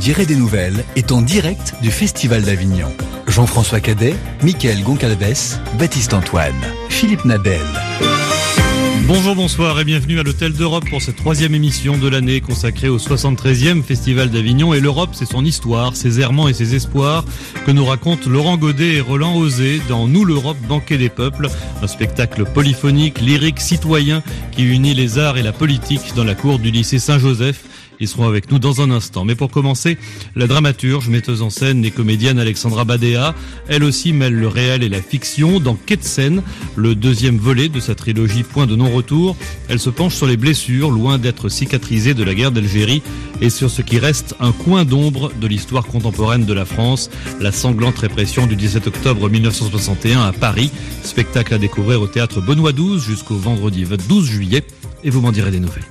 direz des nouvelles est en direct du Festival d'Avignon. Jean-François Cadet, Mickaël Goncalves, Baptiste Antoine, Philippe Nadel. Bonjour, bonsoir et bienvenue à l'Hôtel d'Europe pour cette 3e émission de l'année consacrée au 73e Festival d'Avignon. Et l'Europe, c'est son histoire, ses errements et ses espoirs que nous racontent Laurent Godet et Roland Osé dans Nous l'Europe, banquet des peuples, un spectacle polyphonique, lyrique, citoyen qui unit les arts et la politique dans la cour du lycée Saint-Joseph. Ils seront avec nous dans un instant. Mais pour commencer, la dramaturge, metteuse en scène et comédienne Alexandra Badea, elle aussi mêle le réel et la fiction dans Quai de Seine, le 2e volet de sa trilogie Point de non-retour. Elle se penche sur les blessures, loin d'être cicatrisées de la guerre d'Algérie, et sur ce qui reste un coin d'ombre de l'histoire contemporaine de la France, la sanglante répression du 17 octobre 1961 à Paris. Spectacle à découvrir au théâtre Benoît XII jusqu'au vendredi 12 juillet, et vous m'en direz des nouvelles.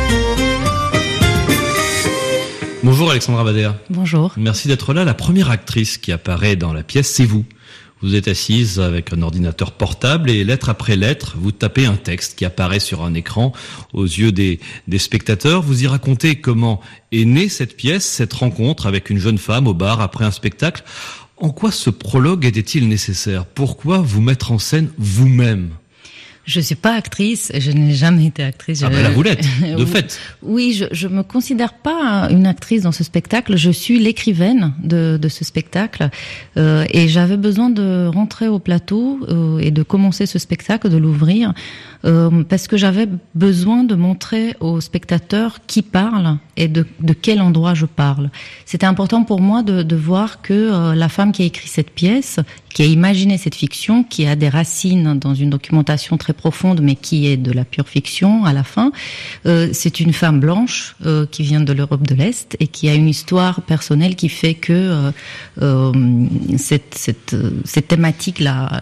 Bonjour Alexandra Badea. Bonjour. Merci d'être là. La première actrice qui apparaît dans la pièce, c'est vous. Vous êtes assise avec un ordinateur portable et lettre après lettre, vous tapez un texte qui apparaît sur un écran aux yeux des spectateurs. Vous y racontez comment est née cette pièce, cette rencontre avec une jeune femme au bar après un spectacle. En quoi ce prologue était-il nécessaire ? Pourquoi vous mettre en scène vous-même ? Je suis pas actrice, je n'ai jamais été actrice. Ah ben là vous l'êtes, de fait. Oui, je me considère pas une actrice dans ce spectacle, je suis l'écrivaine de ce spectacle et j'avais besoin de rentrer au plateau et de commencer ce spectacle, de l'ouvrir parce que j'avais besoin de montrer aux spectateurs qui parle et de quel endroit je parle. C'était important pour moi de voir que la femme qui a écrit cette pièce, qui a imaginé cette fiction, qui a des racines dans une documentation très profonde, mais qui est de la pure fiction à la fin, c'est une femme blanche qui vient de l'Europe de l'Est et qui a une histoire personnelle qui fait que cette thématique-là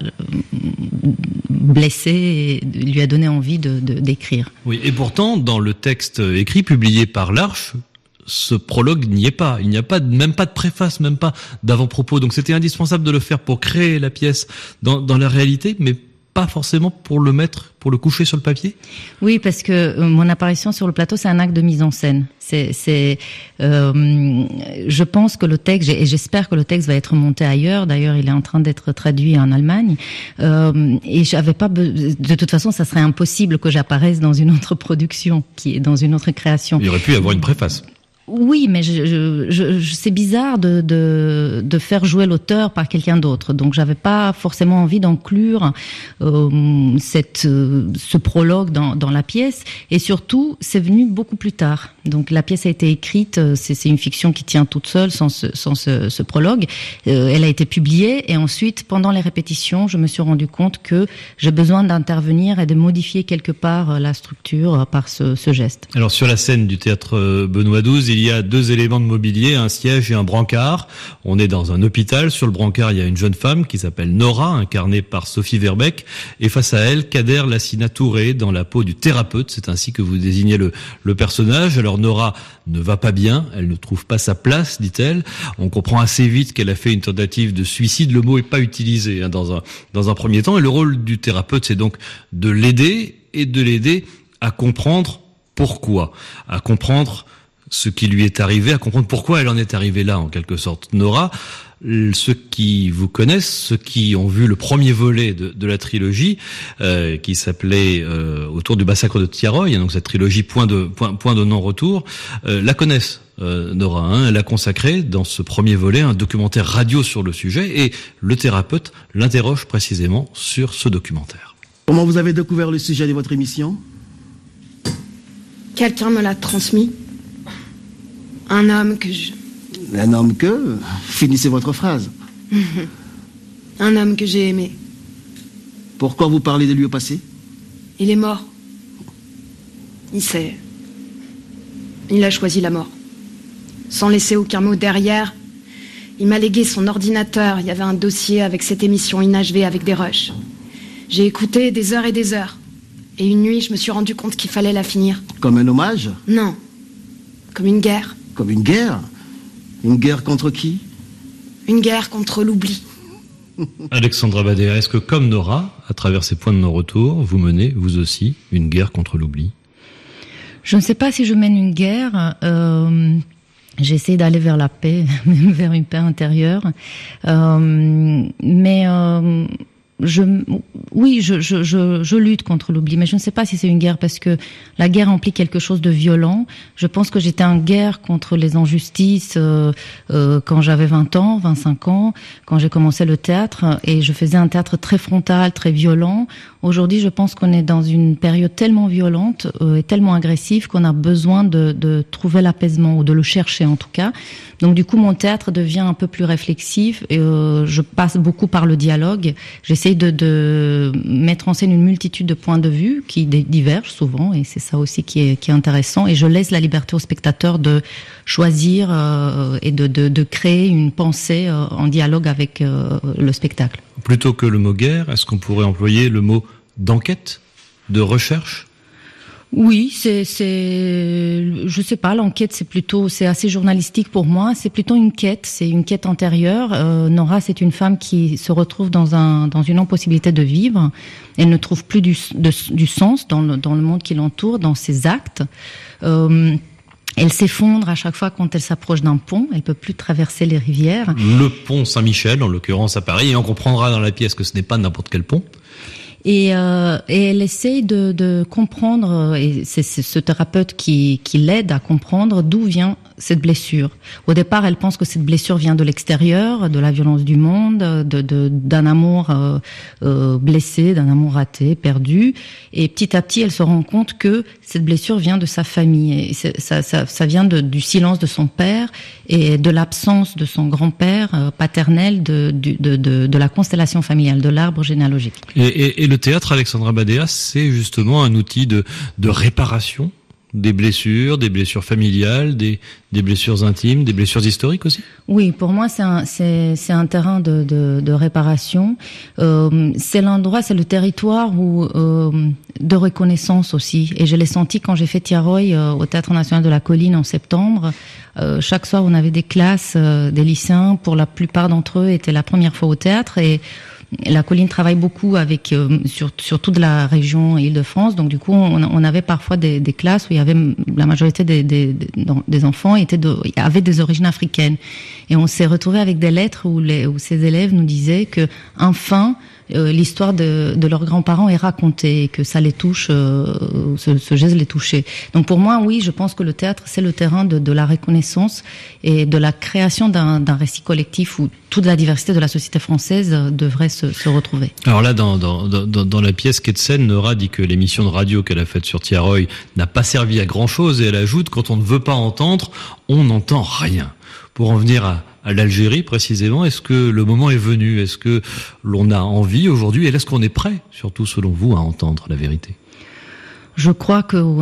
blessée lui a donné envie d'écrire. Oui, et pourtant, dans le texte écrit, publié par l'Arche, ce prologue n'y est pas. Il n'y a même pas de préface, même pas d'avant-propos. Donc c'était indispensable de le faire pour créer la pièce dans la réalité, mais pas forcément pour le coucher sur le papier. Oui, parce que mon apparition sur le plateau, c'est un acte de mise en scène. Je pense que le texte, et j'espère que le texte va être monté ailleurs. D'ailleurs, il est en train d'être traduit en Allemagne. Et j'avais pas, de toute façon, ça serait impossible que j'apparaisse dans une autre production, qui est dans une autre création. Il aurait pu y avoir une préface. Oui, mais c'est bizarre de faire jouer l'auteur par quelqu'un d'autre. Donc, j'avais pas forcément envie d'inclure ce prologue dans la pièce. Et surtout, c'est venu beaucoup plus tard. Donc, la pièce a été écrite. C'est une fiction qui tient toute seule, sans ce prologue. Elle a été publiée. Et ensuite, pendant les répétitions, je me suis rendu compte que j'ai besoin d'intervenir et de modifier quelque part la structure par ce geste. Alors, sur la scène du théâtre Benoît XII, il y a 2 éléments de mobilier, un siège et un brancard. On est dans un hôpital. Sur le brancard, il y a une jeune femme qui s'appelle Nora, incarnée par Sophie Verbeek. Et face à elle, Kader Lassina Touré, dans la peau du thérapeute. C'est ainsi que vous désignez le personnage. Alors Nora ne va pas bien. Elle ne trouve pas sa place, dit-elle. On comprend assez vite qu'elle a fait une tentative de suicide. Le mot est pas utilisé dans un premier temps. Et le rôle du thérapeute, c'est donc de l'aider et de l'aider à comprendre pourquoi. À comprendre ce qui lui est arrivé, à comprendre pourquoi elle en est arrivée là, en quelque sorte. Nora, ceux qui vous connaissent, ceux qui ont vu le premier volet de la trilogie, qui s'appelait autour du massacre de Tiaroy, donc cette trilogie Point de non-retour, la connaissent. Nora, elle a consacré dans ce premier volet un documentaire radio sur le sujet, et le thérapeute l'interroge précisément sur ce documentaire. Comment vous avez découvert le sujet de votre émission ? Quelqu'un me l'a transmis. Un homme que je... Un homme que... Finissez votre phrase. Un homme que j'ai aimé. Pourquoi vous parlez de lui au passé ? Il est mort. Il a choisi la mort. Sans laisser aucun mot derrière. Il m'a légué son ordinateur. Il y avait un dossier avec cette émission inachevée avec des rushs. J'ai écouté des heures et des heures. Et une nuit, je me suis rendu compte qu'il fallait la finir. Comme un hommage ? Non. Comme une guerre. Comme une guerre ? Une guerre contre qui ? Une guerre contre l'oubli. Alexandra Badea, est-ce que comme Nora, à travers ces points de non-retour, vous menez, vous aussi, une guerre contre l'oubli ? Je ne sais pas si je mène une guerre. J'essaie d'aller vers la paix, même vers une paix intérieure. Je lutte contre l'oubli, mais je ne sais pas si c'est une guerre parce que la guerre implique quelque chose de violent. Je pense que j'étais en guerre contre les injustices quand j'avais 20 ans, 25 ans, quand j'ai commencé le théâtre, et je faisais un théâtre très frontal, très violent. Aujourd'hui, je pense qu'on est dans une période tellement violente et tellement agressive qu'on a besoin de trouver l'apaisement, ou de le chercher en tout cas. Donc du coup, mon théâtre devient un peu plus réflexif, et je passe beaucoup par le dialogue. J'essaye de mettre en scène une multitude de points de vue qui divergent souvent, et c'est ça aussi qui est intéressant. Et je laisse la liberté au spectateur de choisir et de créer une pensée en dialogue avec le spectacle. Plutôt que le mot guerre, est-ce qu'on pourrait employer le mot d'enquête, de recherche ? Oui, je sais pas, l'enquête c'est assez journalistique pour moi, c'est plutôt une quête, c'est une quête intérieure. Nora, c'est une femme qui se retrouve dans une impossibilité de vivre. Elle ne trouve plus du sens dans le monde qui l'entoure, dans ses actes. Elle s'effondre à chaque fois quand elle s'approche d'un pont. Elle peut plus traverser les rivières. Le pont Saint-Michel, en l'occurrence à Paris, et on comprendra dans la pièce que ce n'est pas n'importe quel pont. Et elle essaye de comprendre, et c'est ce thérapeute qui l'aide à comprendre d'où vient cette blessure. Au départ, elle pense que cette blessure vient de l'extérieur, de la violence du monde, d'un amour blessé, d'un amour raté, perdu. Et petit à petit, elle se rend compte que cette blessure vient de sa famille. Et ça vient du silence de son père et de l'absence de son grand-père paternel, de la constellation familiale, de l'arbre généalogique. Et le théâtre, Alexandra Badea, c'est justement un outil de réparation des blessures familiales, des blessures intimes, des blessures historiques aussi. Oui, pour moi c'est un terrain de réparation. C'est l'endroit, c'est le territoire de reconnaissance aussi. Et je l'ai senti quand j'ai fait Tiaroy au Théâtre National de la Colline en septembre. Chaque soir, on avait des classes, des lycéens. Pour la plupart d'entre eux, étaient la première fois au théâtre, et la Colline travaille beaucoup avec sur toute la région Île-de-France, donc du coup on avait parfois des classes où il y avait la majorité des enfants avaient des origines africaines, et on s'est retrouvé avec des lettres où ces élèves nous disaient que enfin l'histoire de leurs grands-parents est racontée, et que ça les touche, ce geste les touchait. Donc pour moi, oui, je pense que le théâtre, c'est le terrain de la reconnaissance et de la création d'un récit collectif où toute la diversité de la société française devrait se retrouver. Alors là, dans la pièce Quai de Seine, Nora dit que l'émission de radio qu'elle a faite sur Tiaroy n'a pas servi à grand-chose, et elle ajoute: quand on ne veut pas entendre, on n'entend rien. Pour en venir à l'Algérie précisément, est-ce que le moment est venu? Est-ce que l'on a envie aujourd'hui, et est-ce qu'on est prêt, surtout selon vous, à entendre la vérité? Je crois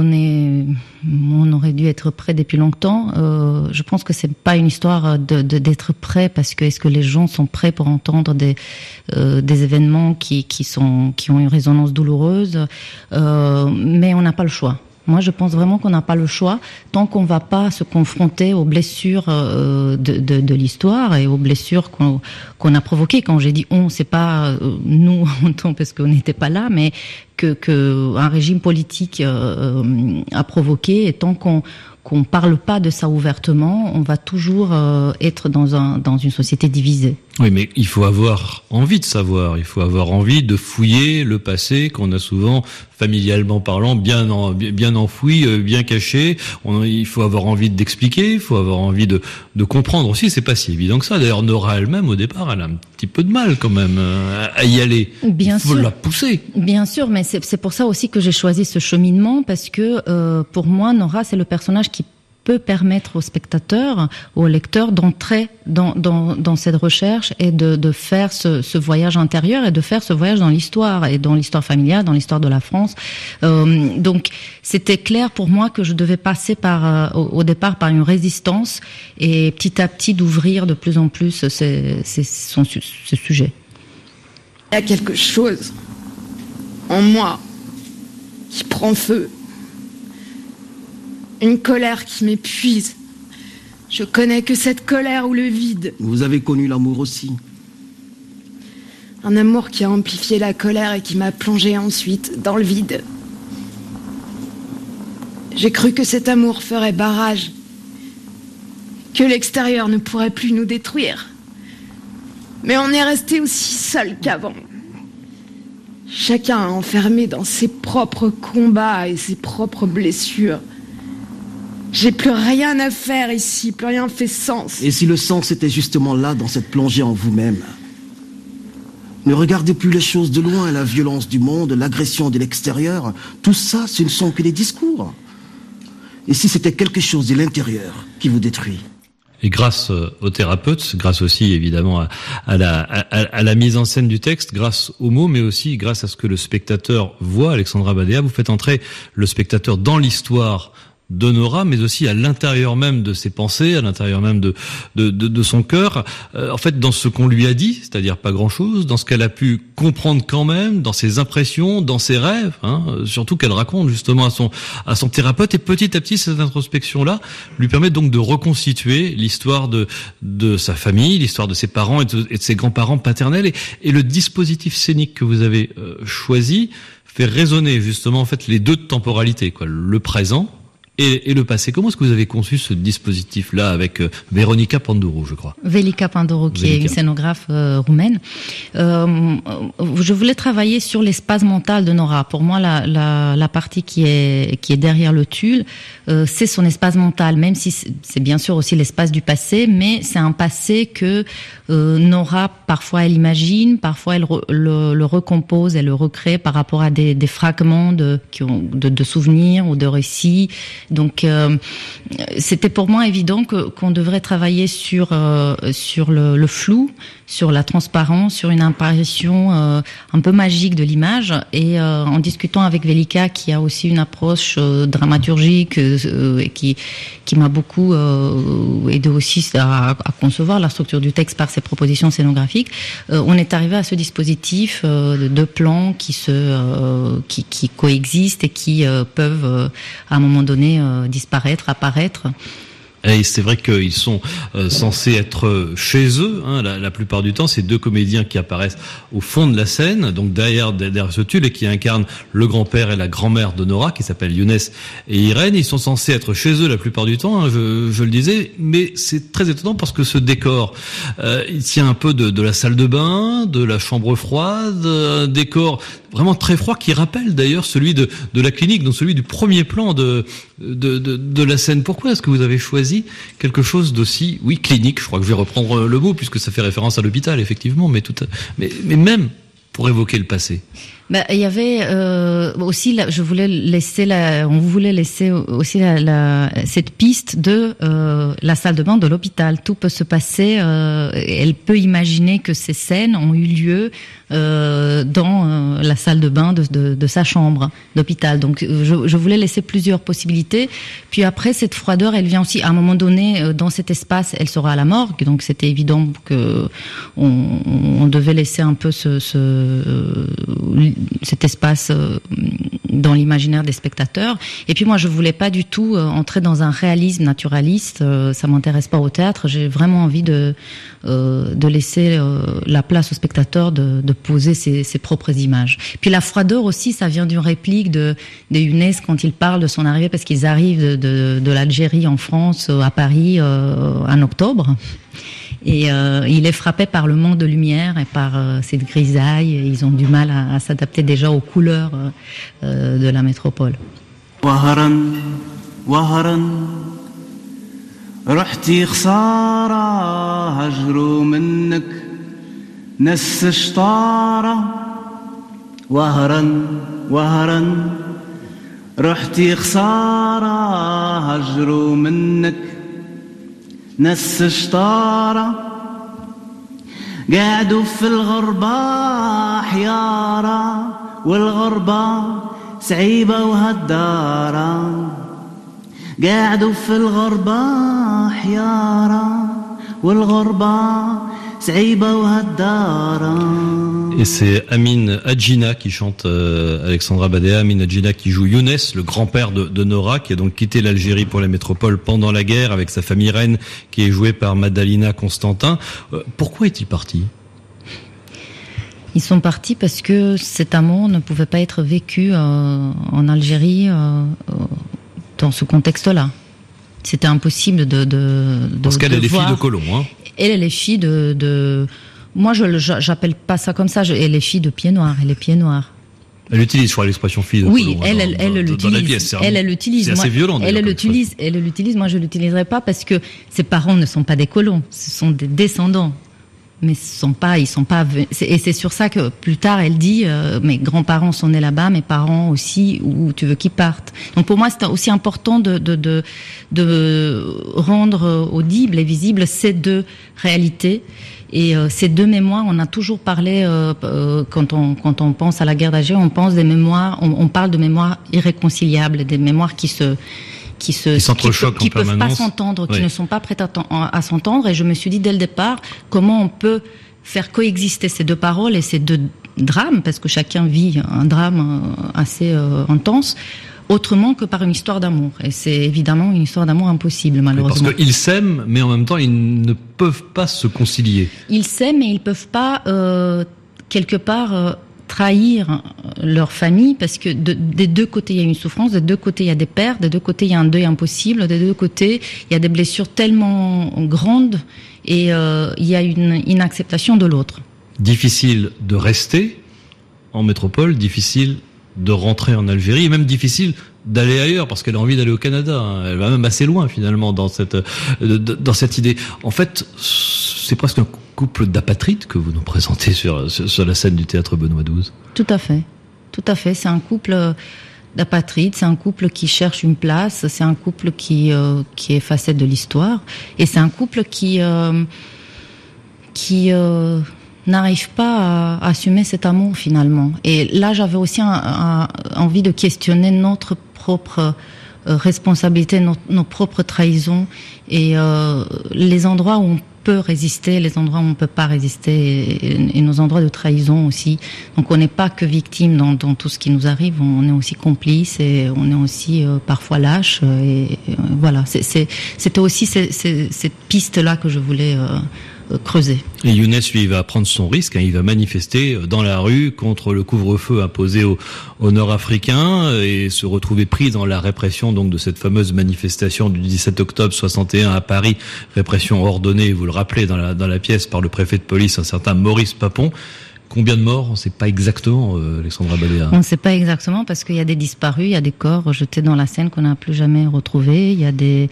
on aurait dû être prêt depuis longtemps. Je pense que c'est pas une histoire d'être prêt, parce que est-ce que les gens sont prêts pour entendre des événements qui ont une résonance douloureuse, mais on n'a pas le choix. Moi, je pense vraiment qu'on n'a pas le choix tant qu'on va pas se confronter aux blessures de l'histoire et aux blessures qu'on a provoquées. Quand j'ai dit on, c'est pas nous en tant, parce qu'on n'était pas là, mais que un régime politique a provoqué. Et tant qu'on parle pas de ça ouvertement, on va toujours être dans une société divisée. Oui, mais il faut avoir envie de savoir, il faut avoir envie de fouiller le passé qu'on a souvent, familialement parlant, bien enfoui, bien caché. Il faut avoir envie d'expliquer, il faut avoir envie de comprendre aussi. C'est pas si évident que ça. D'ailleurs, Nora elle-même, au départ, elle a un petit peu de mal quand même à y aller. Bien sûr. Il faut la pousser. Bien sûr, mais c'est pour ça aussi que j'ai choisi ce cheminement, parce que pour moi, Nora, c'est le personnage qui peut permettre au spectateur, au lecteur, d'entrer dans cette recherche et de faire ce voyage intérieur, et de faire ce voyage dans l'histoire, et dans l'histoire familiale, dans l'histoire de la France. Donc c'était clair pour moi que je devais passer au départ par une résistance, et petit à petit d'ouvrir de plus en plus ce sujet. Il y a quelque chose en moi qui prend feu. Une colère qui m'épuise. Je connais que cette colère ou le vide. Vous avez connu l'amour aussi. Un amour qui a amplifié la colère et qui m'a plongé ensuite dans le vide. J'ai cru que cet amour ferait barrage. que l'extérieur ne pourrait plus nous détruire. Mais on est resté aussi seul qu'avant. Chacun enfermé dans ses propres combats et ses propres blessures. J'ai plus rien à faire ici, plus rien fait sens. Et si le sens était justement là, dans cette plongée en vous-même? Ne regardez plus les choses de loin, la violence du monde, l'agression de l'extérieur. Tout ça, ce ne sont que des discours. Et si c'était quelque chose de l'intérieur qui vous détruit? Et grâce aux thérapeutes, grâce aussi évidemment à la mise en scène du texte, grâce aux mots, mais aussi grâce à ce que le spectateur voit, Alexandra Badea, vous faites entrer le spectateur dans l'histoire de Nora, mais aussi à l'intérieur même de ses pensées, à l'intérieur même de son cœur, en fait dans ce qu'on lui a dit, c'est-à-dire pas grand-chose, dans ce qu'elle a pu comprendre quand même, dans ses impressions, dans ses rêves, surtout qu'elle raconte justement à son thérapeute, et petit à petit cette introspection-là lui permet donc de reconstituer l'histoire de sa famille, l'histoire de ses parents et de ses grands-parents paternels, et le dispositif scénique que vous avez choisi fait résonner justement en fait les deux temporalités, quoi, le présent et le passé. Comment est-ce que vous avez conçu ce dispositif-là avec Veronica Panduru, je crois? Velika Panduru, qui est une scénographe roumaine. Je voulais travailler sur l'espace mental de Nora. Pour moi, la partie qui est derrière le tulle, c'est son espace mental, même si c'est bien sûr aussi l'espace du passé, mais c'est un passé que Nora, parfois elle imagine, parfois elle le recompose, elle le recrée par rapport à des fragments de souvenirs ou de récits. Donc, c'était pour moi évident qu'on devrait travailler sur le flou, sur la transparence, sur une apparition un peu magique de l'image. Et en discutant avec Velika, qui a aussi une approche dramaturgique et qui m'a beaucoup aidé aussi à concevoir la structure du texte par ses propositions scénographiques, on est arrivé à ce dispositif de deux plans qui coexistent et qui peuvent à un moment donné disparaître, apparaître. Et c'est vrai qu'ils sont censés être chez eux, la plupart du temps. Ces deux comédiens qui apparaissent au fond de la scène, donc derrière ce tulle, et qui incarnent le grand-père et la grand-mère de Nora, qui s'appellent Younes et Irène. Ils sont censés être chez eux la plupart du temps, je le disais, mais c'est très étonnant parce que ce décor, il tient un peu de la salle de bain, de la chambre froide, un décor vraiment très froid qui rappelle d'ailleurs celui de la clinique, donc celui du premier plan de la scène. Pourquoi est-ce que vous avez choisi quelque chose d'aussi, clinique, je crois que je vais reprendre le mot puisque ça fait référence à l'hôpital, effectivement, mais même pour évoquer le passé? Il y avait aussi, on voulait laisser aussi cette piste de la salle de bain de l'hôpital. Tout peut se passer. Elle peut imaginer que ces scènes ont eu lieu dans la salle de bain de sa chambre d'hôpital. Donc, je voulais laisser plusieurs possibilités. Puis après, cette froideur, elle vient aussi à un moment donné dans cet espace. Elle sera à la morgue, donc c'était évident que on devait laisser un peu cet espace dans l'imaginaire des spectateurs. Et puis moi, je voulais pas du tout entrer dans un réalisme naturaliste. Ça m'intéresse pas au théâtre. J'ai vraiment envie de laisser la place au spectateur de poser ses propres images. Puis la froideur aussi, ça vient d'une réplique de Younes quand il parle de son arrivée, parce qu'ils arrivent de l'Algérie en France, à Paris, en octobre. Et il est frappé par le manque de lumière et par cette grisaille. Et ils ont du mal à s'adapter déjà aux couleurs de la métropole. وهرا وهرا رحتي خسارة هجروا منك نس شطارة وهرا وهرا رحتي خسارة هجروا منك نس شطارة قاعدوا في الغربة حيارة والغربة صعيبة وهدارة قاعدوا في الغربة حيارة والغربة صعيبة وهدارة. Et c'est Amin Hadjina qui chante Alexandra Badea. Amin Hadjina qui joue Younes, le grand-père de Nora, qui a donc quitté l'Algérie pour la métropole pendant la guerre avec sa famille reine, qui est jouée par Madalina Constantin. Pourquoi est-il parti? Ils sont partis parce que cet amour ne pouvait pas être vécu en Algérie dans ce contexte-là. C'était impossible de Parce qu'elle est les voir. filles de colons, hein. Elle est fille de... Moi, j'appelle pas ça comme ça. Elle est fille de pieds noirs. Elle est pieds noirs. Elle utilise, je crois, l'expression fille de oui, colon. elle l'utilise. Dans la pièce, elle l'utilise. C'est assez violent. Elle l'utilise. Moi, je l'utiliserai pas parce que ses parents ne sont pas des colons. Ce sont des descendants. Mais ils sont pas. Et c'est sur ça que plus tard elle dit mes grands-parents sont nés là-bas, mes parents aussi. Où tu veux qu'ils partent. Donc pour moi, c'est aussi important de rendre audibles et visibles ces deux réalités. Et ces deux mémoires, on a toujours parlé quand on pense à la guerre d'Algérie, on pense des mémoires, on parle de mémoires irréconciliables, des mémoires qui peuvent pas s'entendre, qui ne sont pas prêtes à s'entendre. Et je me suis dit dès le départ comment on peut faire coexister ces deux paroles et ces deux drames, parce que chacun vit un drame assez intense, autrement que par une histoire d'amour. Et c'est évidemment une histoire d'amour impossible, malheureusement. Parce qu'ils s'aiment, mais en même temps, ils ne peuvent pas se concilier. Ils s'aiment, mais ils peuvent pas, quelque part, trahir leur famille, parce que des deux côtés, il y a une souffrance, des deux côtés, il y a des pertes, des deux côtés, il y a un deuil impossible, des deux côtés, il y a des blessures tellement grandes, et il y a une inacceptation de l'autre. Difficile de rester en métropole, difficile de rentrer en Algérie, et même difficile d'aller ailleurs, parce qu'elle a envie d'aller au Canada. Elle va même assez loin, finalement, dans cette idée. En fait, c'est presque un couple d'apatrides que vous nous présentez sur la scène du théâtre Benoît XII. Tout à fait. Tout à fait. C'est un couple d'apatrides, c'est un couple qui cherche une place, c'est un couple qui est facette de l'histoire, et c'est un couple qui n'arrive pas à assumer cet amour finalement. Et là, j'avais aussi envie de questionner notre propre responsabilité, nos propres trahisons, et les endroits où on peut résister, les endroits où on peut pas résister, et nos endroits de trahison aussi. Donc on n'est pas que victime dans tout ce qui nous arrive, on est aussi complice, et on est aussi parfois lâche, et voilà. C'était aussi cette piste-là que je voulais creuser. Et Younes, lui, il va prendre son risque, il va manifester dans la rue contre le couvre-feu imposé aux Nord-Africains, et se retrouver pris dans la répression donc de cette fameuse manifestation du 17 octobre 61 à Paris, répression ordonnée, vous le rappelez, dans la pièce par le préfet de police, un certain Maurice Papon. Combien de morts? On ne sait pas exactement, Alexandra Badea. On ne sait pas exactement, parce qu'il y a des disparus, il y a des corps jetés dans la Seine qu'on n'a plus jamais retrouvés, il y a des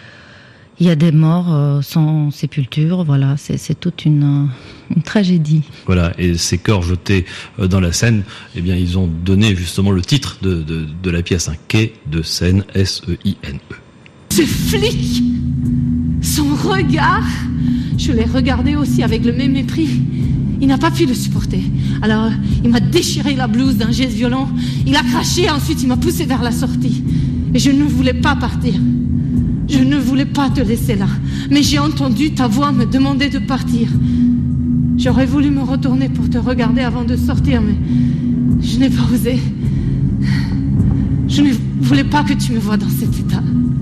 morts sans sépulture, voilà, c'est toute une tragédie. Voilà, et ces corps jetés dans la Seine, eh bien, ils ont donné justement le titre de la pièce, un quai de Seine, S-E-I-N-E. Ce flic, son regard, je l'ai regardé aussi avec le même mépris. Il n'a pas pu le supporter. Alors, il m'a déchiré la blouse d'un geste violent. Il a craché, ensuite il m'a poussé vers la sortie. Et je ne voulais pas partir. Je ne voulais pas te laisser là, mais j'ai entendu ta voix me demander de partir. J'aurais voulu me retourner pour te regarder avant de sortir, mais je n'ai pas osé. Je ne voulais pas que tu me vois dans cet état.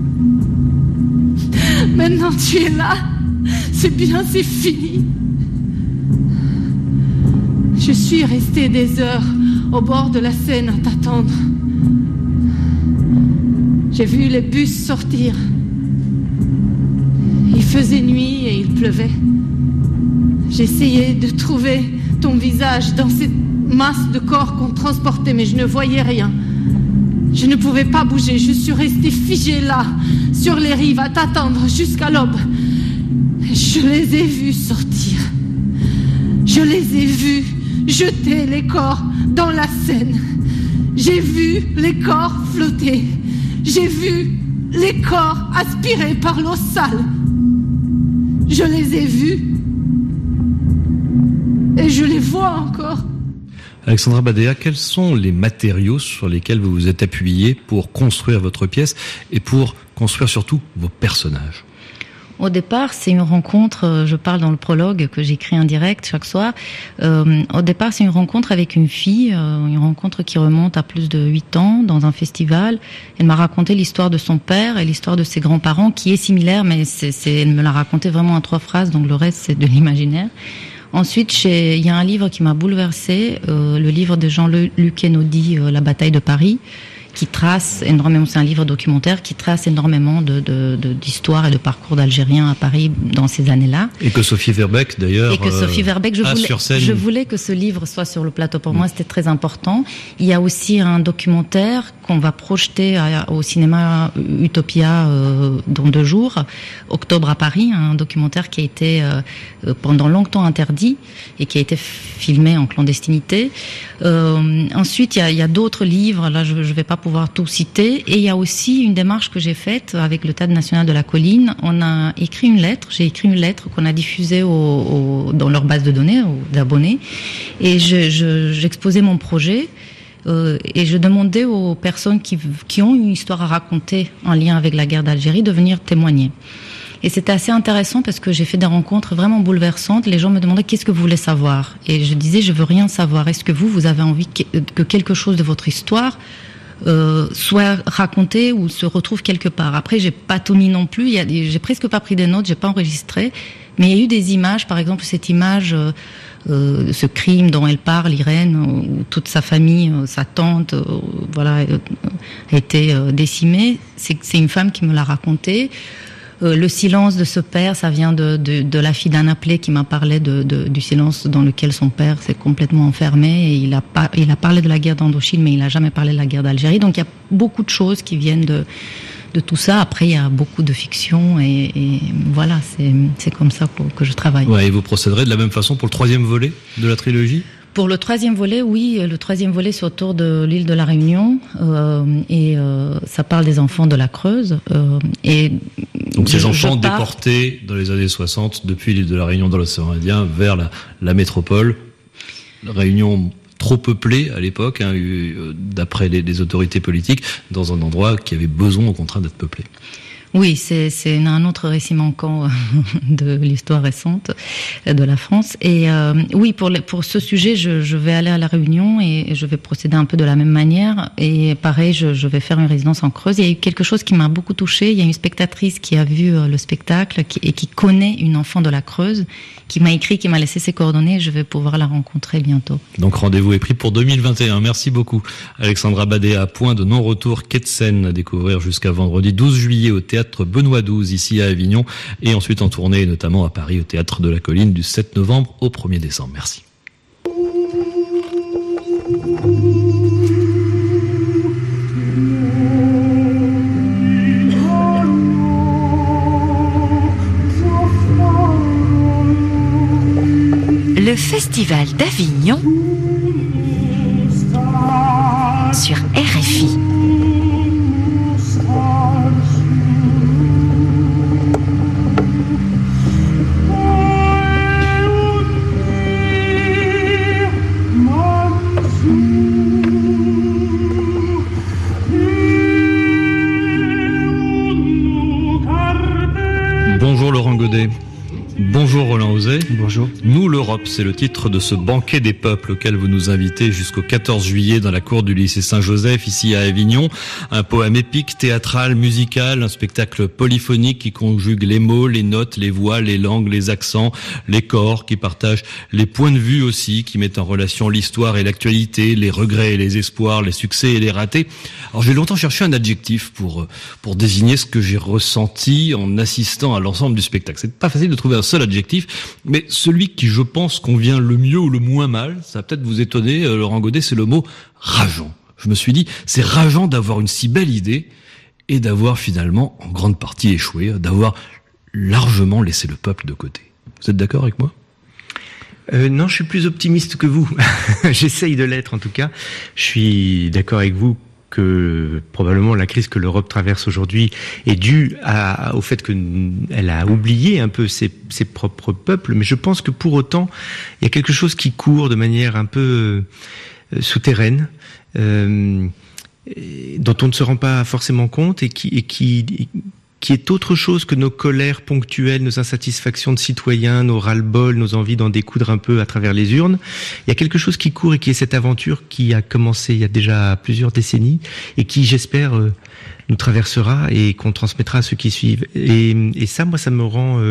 Maintenant tu es là, c'est bien, c'est fini. Je suis restée des heures au bord de la Seine à t'attendre. J'ai vu les bus sortir. Il faisait nuit et il pleuvait. J'essayais de trouver ton visage dans cette masse de corps qu'on transportait, mais je ne voyais rien. Je ne pouvais pas bouger, je suis restée figée là, sur les rives, à t'attendre jusqu'à l'aube. Je les ai vus sortir. Je les ai vus jeter les corps dans la Seine. J'ai vu les corps flotter. J'ai vu les corps aspirés par l'eau sale. Je les ai vus. Et je les vois encore. Alexandra Badea, quels sont les matériaux sur lesquels vous vous êtes appuyé pour construire votre pièce et pour construire surtout vos personnages? Au départ, c'est une rencontre, je parle dans le prologue que j'écris en direct chaque soir. Au départ, c'est une rencontre avec une fille, une rencontre qui remonte à plus de 8 ans dans un festival. Elle m'a raconté l'histoire de son père et l'histoire de ses grands-parents, qui est similaire, mais elle me l'a raconté vraiment en 3 phrases, donc le reste, c'est de l'imaginaire. Ensuite, il y a un livre qui m'a bouleversée, le livre de Jean-Luc Einaudi, La bataille de Paris, qui trace énormément, c'est un livre documentaire qui trace énormément d'histoires et de parcours d'Algériens à Paris dans ces années-là. Et que Sophie Verbeek, d'ailleurs, je voulais que ce livre soit sur le plateau. Pour moi, c'était très important. Il y a aussi un documentaire qu'on va projeter au cinéma Utopia dans 2 jours, octobre à Paris, un documentaire qui a été pendant longtemps interdit et qui a été filmé en clandestinité. Ensuite, il y a d'autres livres, là je vais pas pouvoir tout citer, et il y a aussi une démarche que j'ai faite avec le Théâtre National de la Colline. J'ai écrit une lettre qu'on a diffusée dans leur base de données, d'abonnés, et j'exposais mon projet. Et je demandais aux personnes qui ont une histoire à raconter en lien avec la guerre d'Algérie de venir témoigner. Et c'était assez intéressant parce que j'ai fait des rencontres vraiment bouleversantes. Les gens me demandaient qu'est-ce que vous voulez savoir. Et je disais, je veux rien savoir. Est-ce que vous avez envie que quelque chose de votre histoire soit raconté ou se retrouve quelque part. Après, j'ai pas tout mis non plus. J'ai presque pas pris des notes, j'ai pas enregistré. Mais il y a eu des images, par exemple cette image, ce crime dont elle parle, Irène, où toute sa famille, sa tante, a été décimée. C'est une femme qui me l'a raconté. Le silence de ce père, ça vient de la fille d'un appelé qui m'a parlé du silence dans lequel son père s'est complètement enfermé. Et il a parlé de la guerre d'Indochine, mais il n'a jamais parlé de la guerre d'Algérie. Donc il y a beaucoup de choses qui viennent de tout ça. Après, il y a beaucoup de fiction et voilà, c'est comme ça que je travaille. Ouais, et vous procéderez de la même façon pour le 3e volet de la trilogie ? Pour le 3e volet, oui, le 3e volet c'est autour de l'île de la Réunion et ça parle des enfants de la Creuse. Donc ces enfants déportés dans les années 60 depuis l'île de la Réunion dans l'océan Indien vers la métropole, la Réunion trop peuplée à l'époque, d'après les autorités politiques, dans un endroit qui avait besoin au contraire d'être peuplé. Oui, c'est un autre récit manquant de l'histoire récente de la France. Et oui, pour ce sujet, je vais aller à la Réunion et je vais procéder un peu de la même manière. Et pareil, je vais faire une résidence en Creuse. Il y a eu quelque chose qui m'a beaucoup touchée. Il y a une spectatrice qui a vu le spectacle et qui connaît une enfant de la Creuse, qui m'a écrit, qui m'a laissé ses coordonnées. Je vais pouvoir la rencontrer bientôt. Donc rendez-vous est pris pour 2021. Merci beaucoup, Alexandra Badet. À point de non-retour, Quai de Seine, à découvrir jusqu'à vendredi 12 juillet au théâtre Benoît XII, ici à Avignon, et ensuite en tournée, notamment à Paris, au Théâtre de la Colline, du 7 novembre au 1er décembre. Merci. Le Festival d'Avignon sur RFI. Bonjour Laurent Godet. Bonjour Roland Auzet. Bonjour. Nous l'Europe, c'est le titre de ce banquet des peuples auquel vous nous invitez jusqu'au 14 juillet dans la cour du lycée Saint-Joseph, ici à Avignon. Un poème épique, théâtral, musical, un spectacle polyphonique qui conjugue les mots, les notes, les voix, les langues, les accents, les corps, qui partagent les points de vue aussi, qui mettent en relation l'histoire et l'actualité, les regrets et les espoirs, les succès et les ratés. Alors j'ai longtemps cherché un adjectif pour désigner ce que j'ai ressenti en assistant à l'ensemble du spectacle. C'est pas facile de trouver un seul adjectif, mais celui qui, je pense, convient le mieux ou le moins mal, ça va peut-être vous étonner, Laurent Godet, c'est le mot rageant. Je me suis dit, c'est rageant d'avoir une si belle idée et d'avoir finalement, en grande partie échoué, d'avoir largement laissé le peuple de côté. Vous êtes d'accord avec moi ? Non, je suis plus optimiste que vous. J'essaye de l'être, en tout cas. Je suis d'accord avec vous que probablement la crise que l'Europe traverse aujourd'hui est due au fait qu'elle a oublié un peu ses propres peuples, mais je pense que pour autant, il y a quelque chose qui court de manière un peu souterraine, dont on ne se rend pas forcément compte et qui est autre chose que nos colères ponctuelles, nos insatisfactions de citoyens, nos ras-le-bol, nos envies d'en découdre un peu à travers les urnes. Il y a quelque chose qui court et qui est cette aventure qui a commencé il y a déjà plusieurs décennies et qui, j'espère, nous traversera et qu'on transmettra à ceux qui suivent. Et ça, moi, ça me rend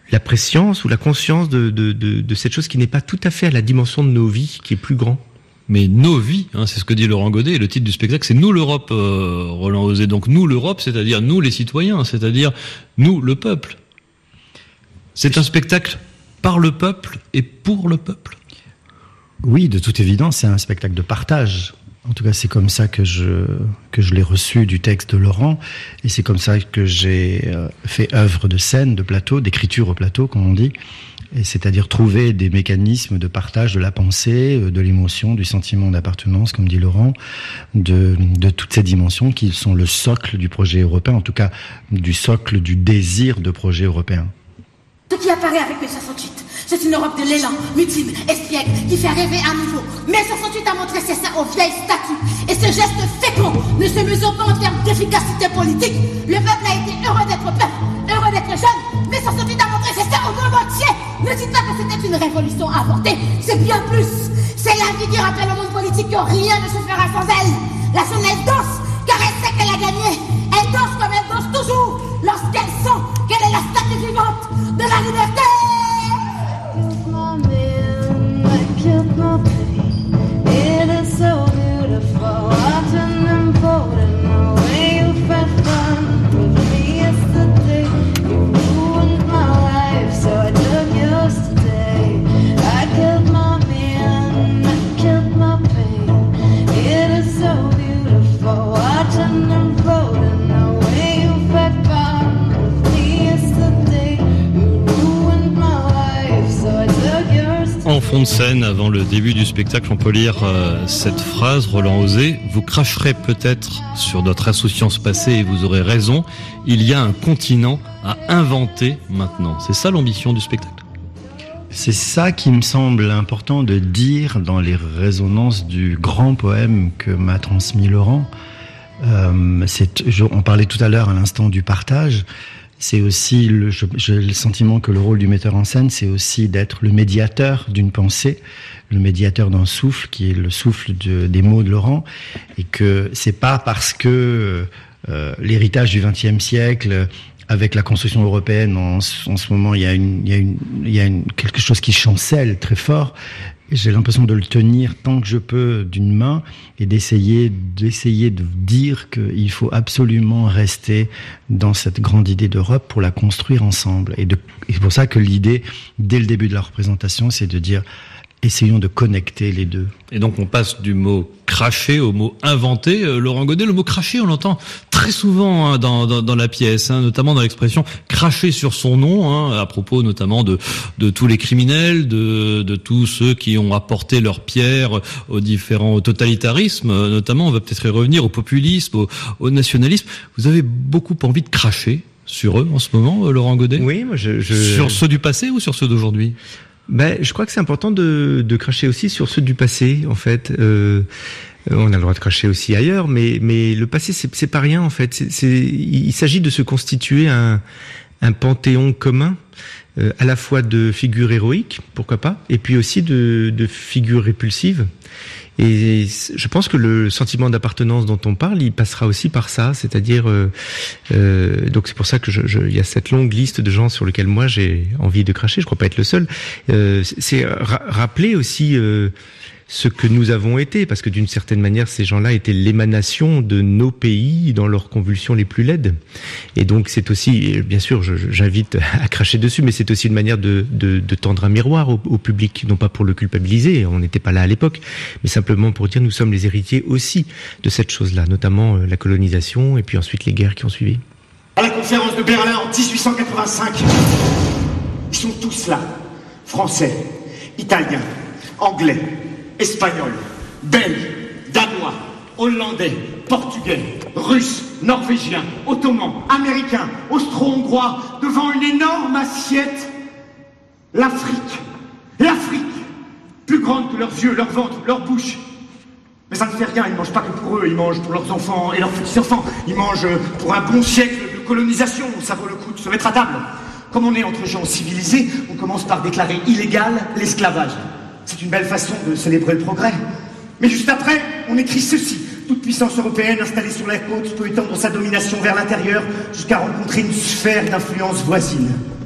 la préscience ou la conscience de cette chose qui n'est pas tout à fait à la dimension de nos vies, qui est plus grand. Mais nos vies, c'est ce que dit Laurent Godet, et le titre du spectacle, c'est Nous l'Europe, Roland Osé. Donc nous l'Europe, c'est-à-dire nous les citoyens, c'est-à-dire nous le peuple. C'est un spectacle par le peuple et pour le peuple. Oui, de toute évidence, c'est un spectacle de partage. En tout cas, c'est comme ça que je l'ai reçu du texte de Laurent, et c'est comme ça que j'ai fait œuvre de scène, de plateau, d'écriture au plateau, comme on dit, et c'est-à-dire trouver des mécanismes de partage de la pensée, de l'émotion, du sentiment d'appartenance, comme dit Laurent, de toutes ces dimensions qui sont le socle du projet européen, en tout cas du socle du désir de projet européen. Ce qui apparaît avec mai 68, c'est une Europe de l'élan, mutile, espiègle, qui fait rêver à nouveau. Mai 68 a montré ses seins aux vieilles statues. Et ce geste fécond ne se mesure pas en termes d'efficacité politique. Le peuple a été heureux d'être peuple, heureux d'être jeune. Mai 68 a montré ses seins au monde entier. Ne dites pas que c'était une révolution avortée, c'est bien plus. C'est la vie qui rappelle au monde politique que rien ne se fera sans elle. La jeunesse danse, car elle sait qu'elle a gagné. Elle danse comme elle danse toujours, lorsqu'elle sent qu'elle est la statue vivante de la liberté. It is so beautiful watching them folding the way you felt fun with me yesterday. You ruined my life, so I took yours today. I killed my man, I killed my pain. It is so beautiful watching them folding the way you felt fun with me yesterday. You ruined my life, so I took yours today. En fond de scène, avant le début du spectacle, on peut lire cette phrase, Roland Osé, vous cracherez peut-être sur notre insouciance passée et vous aurez raison, il y a un continent à inventer maintenant. C'est ça l'ambition du spectacle. C'est ça qui me semble important de dire dans les résonances du grand poème que m'a transmis Laurent. On parlait tout à l'heure à l'instant du partage. C'est aussi j'ai le sentiment que le rôle du metteur en scène, c'est aussi d'être le médiateur d'une pensée, le médiateur d'un souffle, qui est le souffle des mots de Laurent, et que c'est pas parce que l'héritage du XXe siècle, avec la construction européenne, en ce moment, il y a quelque chose qui chancelle très fort. J'ai l'impression de le tenir tant que je peux d'une main et d'essayer de dire qu'il faut absolument rester dans cette grande idée d'Europe pour la construire ensemble. Et c'est pour ça que l'idée, dès le début de la représentation, c'est de dire essayons de connecter les deux. Et donc on passe du mot cracher au mot inventé. Laurent Godet, le mot cracher, on l'entend très souvent dans la pièce, notamment dans l'expression cracher sur son nom, à propos notamment de tous les criminels, de tous ceux qui ont apporté leur pierre aux différents totalitarismes, notamment on va peut-être y revenir au populisme, au nationalisme. Vous avez beaucoup envie de cracher sur eux en ce moment, Laurent Godet? Oui, moi Sur ceux du passé ou sur ceux d'aujourd'hui? Je crois que c'est important de cracher aussi sur ceux du passé, en fait. On a le droit de cracher aussi ailleurs, mais le passé, c'est pas rien, en fait. Il s'agit de se constituer un panthéon commun, à la fois de figures héroïques, pourquoi pas, et puis aussi de figures répulsives. Et je pense que le sentiment d'appartenance dont on parle, il passera aussi par ça, c'est-à-dire donc c'est pour ça que il y a cette longue liste de gens sur lesquels moi j'ai envie de cracher. Je crois pas être le seul. C'est rappeler aussi ce que nous avons été, parce que d'une certaine manière, ces gens-là étaient l'émanation de nos pays dans leurs convulsions les plus laides. Et donc, c'est aussi, bien sûr, j'invite à cracher dessus, mais c'est aussi une manière de tendre un miroir au public, non pas pour le culpabiliser, on n'était pas là à l'époque, mais simplement pour dire nous sommes les héritiers aussi de cette chose-là, notamment la colonisation et puis ensuite les guerres qui ont suivi. À la conférence de Berlin en 1885, ils sont tous là, français, italiens, anglais, Espagnols, Belges, Danois, Hollandais, Portugais, Russes, Norvégiens, Ottomans, Américains, Austro-Hongrois, devant une énorme assiette. L'Afrique, plus grande que leurs yeux, leur ventre, leur bouche. Mais ça ne fait rien, ils ne mangent pas que pour eux, ils mangent pour leurs enfants et leurs petits-enfants. Ils mangent pour un bon siècle de colonisation, ça vaut le coup de se mettre à table. Comme on est entre gens civilisés, on commence par déclarer illégal l'esclavage. C'est une belle façon de célébrer le progrès. Mais juste après, on écrit ceci. Toute puissance européenne installée sur la côte peut étendre sa domination vers l'intérieur jusqu'à rencontrer une sphère d'influence voisine.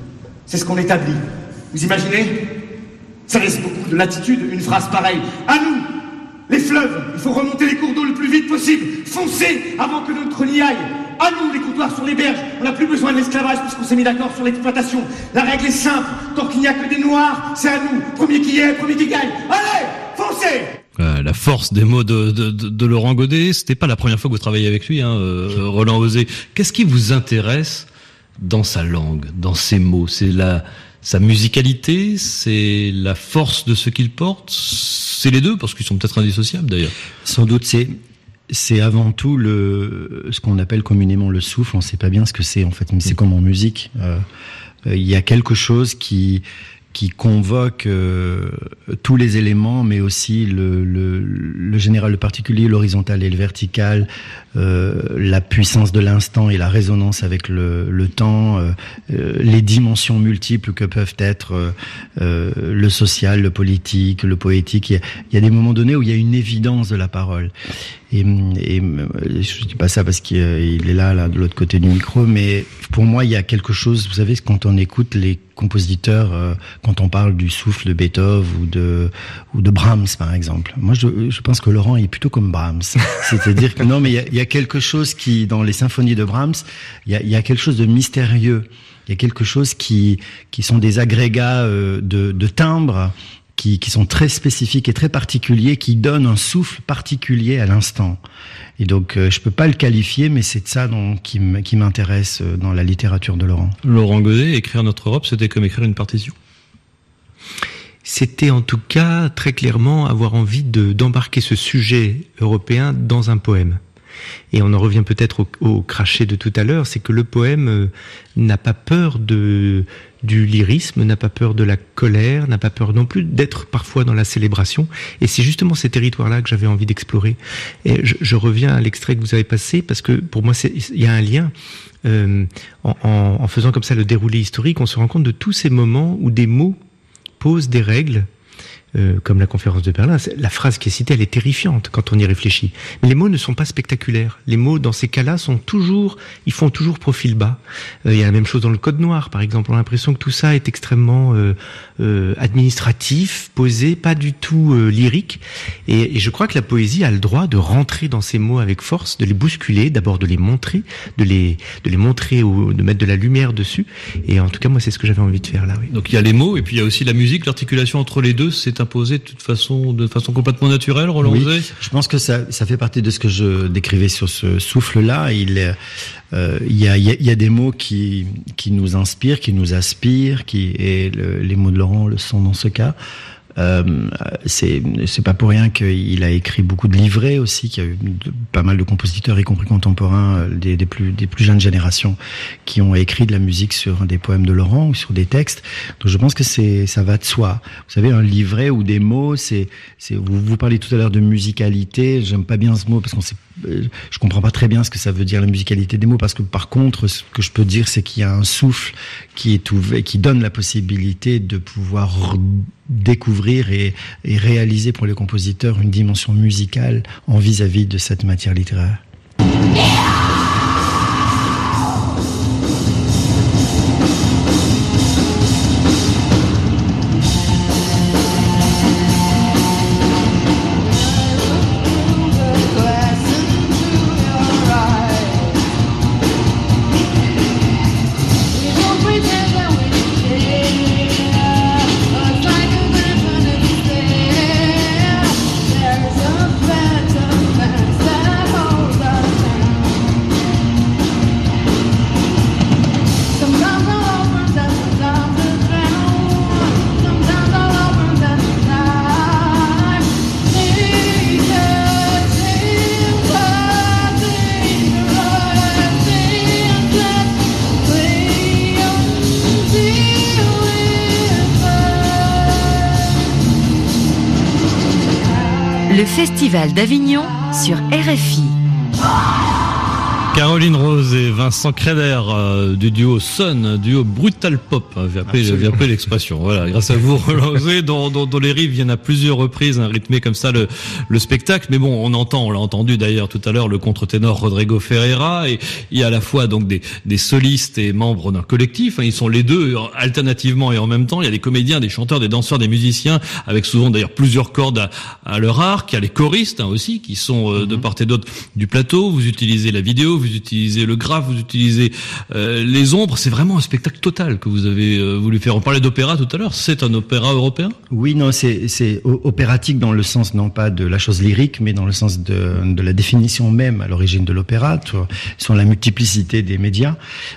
C'est ce qu'on établit. Vous imaginez ? Ça laisse beaucoup de latitude, une phrase pareille. À nous, les fleuves, il faut remonter les cours d'eau le plus vite possible. Foncez avant que notre n'y aille. À nous, les comptoirs sur les berges. On n'a plus besoin de l'esclavage puisqu'on s'est mis d'accord sur l'exploitation. La règle est simple. Tant qu'il n'y a que des noirs, c'est à nous. Premier qui est, premier qui gagne. Allez, foncez! La force des mots de Laurent Godet, c'était pas la première fois que vous travaillez avec lui, Roland Osé. Qu'est-ce qui vous intéresse dans sa langue, dans ses mots? C'est sa musicalité, c'est la force de ce qu'il porte, c'est les deux, parce qu'ils sont peut-être indissociables d'ailleurs. Sans doute, c'est avant tout ce qu'on appelle communément le souffle. On ne sait pas bien ce que c'est en fait, mais c'est comme en musique. Il y a quelque chose qui convoque tous les éléments, mais aussi le général, le particulier, l'horizontal et le vertical, la puissance de l'instant et la résonance avec le temps, les dimensions multiples que peuvent être le social, le politique, le poétique. Il y a des moments donnés où il y a une évidence de la parole. Et je dis pas ça parce qu'il est là de l'autre côté du micro, mais pour moi il y a quelque chose, vous savez, quand on écoute les compositeurs, quand on parle du souffle de Beethoven ou de Brahms par exemple, moi je pense que Laurent est plutôt comme Brahms, c'est-à-dire que non, mais il y a quelque chose qui, dans les symphonies de Brahms, il y a quelque chose de mystérieux, il y a quelque chose qui sont des agrégats de timbres qui sont très spécifiques et très particuliers, qui donnent un souffle particulier à l'instant. Et donc, je peux pas le qualifier, mais c'est de ça qui m'intéresse dans la littérature de Laurent. Laurent Godet, écrire Notre Europe, c'était comme écrire une partition? C'était en tout cas très clairement avoir envie d'embarquer ce sujet européen dans un poème. Et on en revient peut-être au crachet de tout à l'heure, c'est que le poème n'a pas peur du lyrisme, n'a pas peur de la colère, n'a pas peur non plus d'être parfois dans la célébration. Et c'est justement ces territoires-là que j'avais envie d'explorer. Et je reviens à l'extrait que vous avez passé, parce que pour moi, il y a un lien. En faisant comme ça le déroulé historique, on se rend compte de tous ces moments où des mots posent des règles, comme la conférence de Berlin. La phrase qui est citée, elle est terrifiante quand on y réfléchit. Mais les mots ne sont pas spectaculaires. Les mots, dans ces cas-là, ils font toujours profil bas. Il y a la même chose dans le Code noir, par exemple. On a l'impression que tout ça est extrêmement administratif, posé, pas du tout lyrique. Et je crois que la poésie a le droit de rentrer dans ces mots avec force, de les bousculer, d'abord de les montrer, de les montrer ou de mettre de la lumière dessus. Et en tout cas, moi, c'est ce que j'avais envie de faire là. Oui. Donc il y a les mots et puis il y a aussi la musique, l'articulation entre les deux, c'est imposé de façon complètement naturelle, Roland Osé? Oui, je pense que ça fait partie de ce que je décrivais sur ce souffle-là. Il y a des mots qui nous inspirent, qui nous aspirent, et les mots de Laurent le sont dans ce cas. C'est pas pour rien qu'il a écrit beaucoup de livrets aussi, qu'il y a eu pas mal de compositeurs, y compris contemporains, des plus jeunes générations, qui ont écrit de la musique sur des poèmes de Laurent ou sur des textes. Donc je pense que ça va de soi. Vous savez, un livret ou des mots, vous parlez tout à l'heure de musicalité. J'aime pas bien ce mot parce je comprends pas très bien ce que ça veut dire, la musicalité des mots, parce que par contre, ce que je peux dire, c'est qu'il y a un souffle qui donne la possibilité de pouvoir découvrir et réaliser pour les compositeurs une dimension musicale en vis-à-vis de cette matière littéraire. Le Festival d'Avignon sur RFI. Caroline Rose et Vincent Creder du duo Sun, duo Brutal Pop, j'ai appelé l'expression. Voilà, grâce à vous, Roland Osé, dont les riffs viennent à plusieurs reprises, rythmer comme ça le spectacle. Mais bon, on l'a entendu d'ailleurs tout à l'heure, le contre-ténor Rodrigo Ferreira, et il y a à la fois donc des solistes et membres d'un collectif. Ils sont les deux alternativement et en même temps. Il y a des comédiens, des chanteurs, des danseurs, des musiciens, avec souvent d'ailleurs plusieurs cordes à leur arc. Il y a les choristes aussi qui sont de part et d'autre du plateau. Vous utilisez la vidéo, vous utilisez le graphe, vous utilisez les ombres. C'est vraiment un spectacle total que vous avez voulu faire. On parlait d'opéra tout à l'heure. C'est un opéra européen ? Oui, non, c'est opératique dans le sens non pas de la chose lyrique, mais dans le sens de la définition même à l'origine de l'opéra, sur la multiplicité des médias.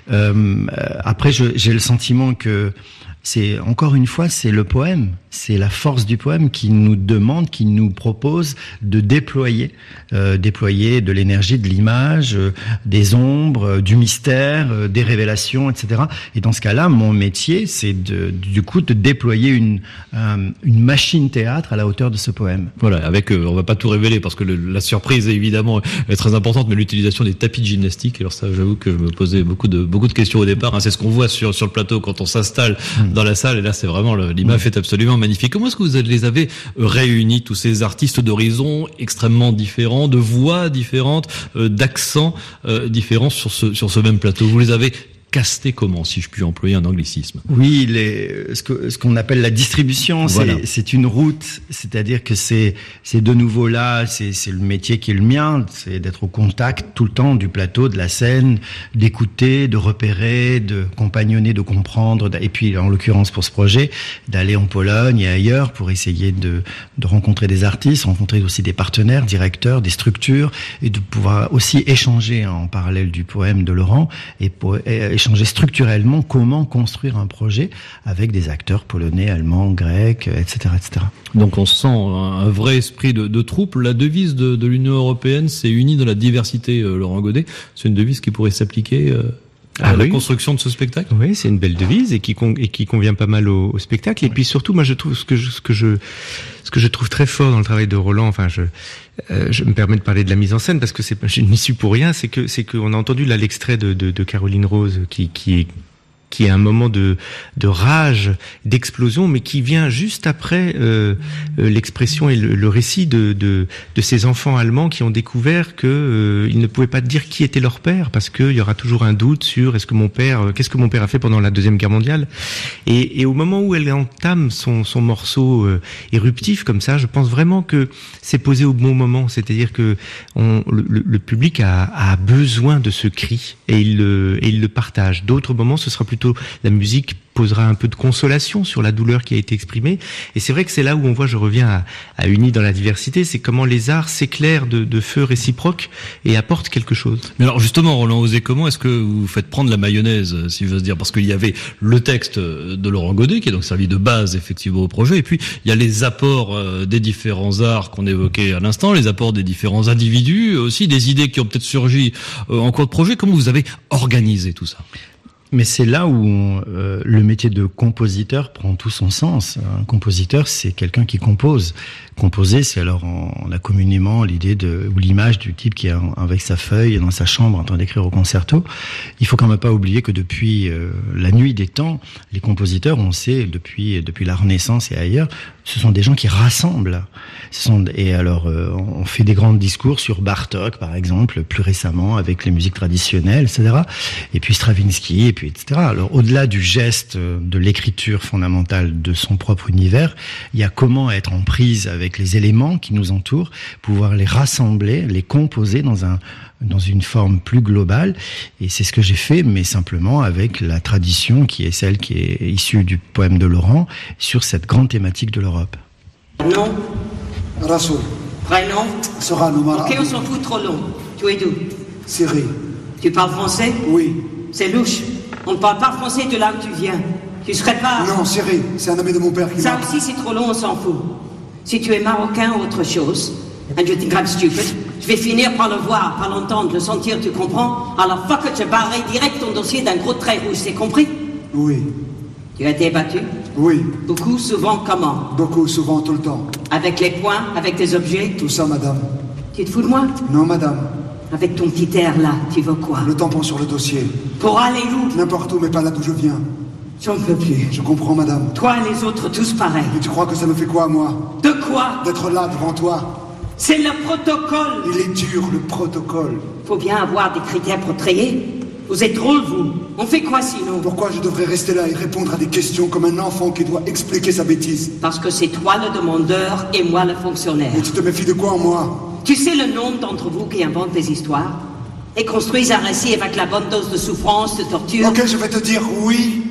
Après, j'ai le sentiment que c'est encore une fois, c'est le poème, c'est la force du poème qui nous demande, qui nous propose de déployer de l'énergie, de l'image, des ombres, du mystère, des révélations, etc. Et dans ce cas-là, mon métier, c'est du coup de déployer une machine théâtre à la hauteur de ce poème. Voilà, avec on va pas tout révéler parce que la surprise évidemment est très importante, mais l'utilisation des tapis de gymnastique. Alors ça, j'avoue que je me posais beaucoup de questions au départ. C'est ce qu'on voit sur le plateau quand on s'installe dans la salle, et là c'est vraiment l'image est absolument magnifique. Comment est-ce que vous les avez réunis, tous ces artistes d'horizons extrêmement différents, de voix différentes, d'accents différents sur ce même plateau? Vous les avez casté comment, si je puis employer un anglicisme? Oui, ce qu'on appelle la distribution, voilà. C'est une route, c'est-à-dire que c'est de nouveau là, c'est le métier qui est le mien, c'est d'être au contact tout le temps du plateau, de la scène, d'écouter, de repérer, de compagnonner, de comprendre, et puis en l'occurrence pour ce projet, d'aller en Pologne et ailleurs pour essayer de rencontrer des artistes, rencontrer aussi des partenaires, directeurs, des structures, et de pouvoir aussi échanger en parallèle du poème de Laurent, et échanger structurellement comment construire un projet avec des acteurs polonais, allemands, grecs, etc., etc. Donc on sent un vrai esprit de troupe. La devise de l'Union européenne, c'est unie dans la diversité, Laurent Godet. C'est une devise qui pourrait s'appliquer à la construction de ce spectacle. Oui, c'est une belle devise et qui convient pas mal au spectacle. Et puis surtout, moi je trouve ce que je trouve très fort dans le travail de Roland, enfin je me permets de parler de la mise en scène parce que je n'y suis pour rien, c'est que on a entendu là l'extrait de Caroline Rose qui est un moment de rage, d'explosion, mais qui vient juste après l'expression et le récit de ces enfants allemands qui ont découvert que ils ne pouvaient pas dire qui était leur père parce qu'il y aura toujours un doute sur qu'est-ce que mon père a fait pendant la Deuxième Guerre mondiale. Et au moment où elle entame son morceau éruptif comme ça, je pense vraiment que c'est posé au bon moment, c'est-à-dire que le public a besoin de ce cri et il le partage. D'autres moments, ce sera plutôt la musique posera un peu de consolation sur la douleur qui a été exprimée. Et c'est vrai que c'est là où on voit, je reviens à Unis dans la diversité, c'est comment les arts s'éclairent de feux réciproques et apportent quelque chose. Mais alors justement, Roland Osé, comment est-ce que vous faites prendre la mayonnaise, si je veux dire? Parce qu'il y avait le texte de Laurent Godet, qui est donc servi de base effectivement au projet, et puis il y a les apports des différents arts qu'on évoquait à l'instant, les apports des différents individus, aussi des idées qui ont peut-être surgi en cours de projet. Comment vous avez organisé tout ça? Mais c'est là où le métier de compositeur prend tout son sens. Un compositeur, c'est quelqu'un qui compose. Composer, c'est alors on a communément l'idée ou l'image du type qui est avec sa feuille dans sa chambre en train d'écrire au concerto. Il faut quand même pas oublier que depuis la nuit des temps, les compositeurs, on sait depuis la Renaissance et ailleurs, ce sont des gens qui rassemblent. Et alors, on fait des grands discours sur Bartók, par exemple, plus récemment avec les musiques traditionnelles, etc. Et puis Stravinsky, et puis etc. Alors, au-delà du geste de l'écriture fondamentale de son propre univers, il y a comment être en prise avec les éléments qui nous entourent, pouvoir les rassembler, les composer dans une forme plus globale. Et c'est ce que j'ai fait, mais simplement avec la tradition qui est celle qui est issue du poème de Laurent sur cette grande thématique de l'Europe. Nom? Rassoul. Prénom? Soran Omar. Ok, on s'en fout, trop long. Tu es d'où? Syrie. Tu parles français? Oui. C'est louche. On ne parle pas français de là où tu viens. Tu serais pas... Non, Syrie. C'est un ami de mon père qui Ça aussi, c'est trop long, on s'en fout. Si tu es marocain ou autre chose, and you think I'm stupid, je vais finir par le voir, par l'entendre, le sentir, tu comprends? Alors fuck it, je barrerai direct ton dossier d'un gros trait rouge, c'est compris? Oui. Tu as été battu? Oui. Beaucoup, souvent, comment? Beaucoup, souvent, tout le temps. Avec les poings, avec des objets? Tout ça, madame. Tu te fous de moi? Non, madame. Avec ton petit air là, tu veux quoi? Le tampon sur le dossier. Pour aller où? N'importe où, mais pas là d'où je viens. J'en peux plus. Je comprends, madame. Toi et les autres, tous pareils. Mais tu crois que ça me fait quoi, moi? De quoi? D'être là, devant toi. C'est le protocole. Il est dur, le protocole. Faut bien avoir des critères pour trier. Vous êtes drôle, vous. On fait quoi sinon? Pourquoi je devrais rester là et répondre à des questions comme un enfant qui doit expliquer sa bêtise? Parce que c'est toi le demandeur et moi le fonctionnaire. Et tu te méfies de quoi en moi? Tu sais le nombre d'entre vous qui inventent des histoires et construisent un récit avec la bonne dose de souffrance, de torture? Ok, je vais te dire oui.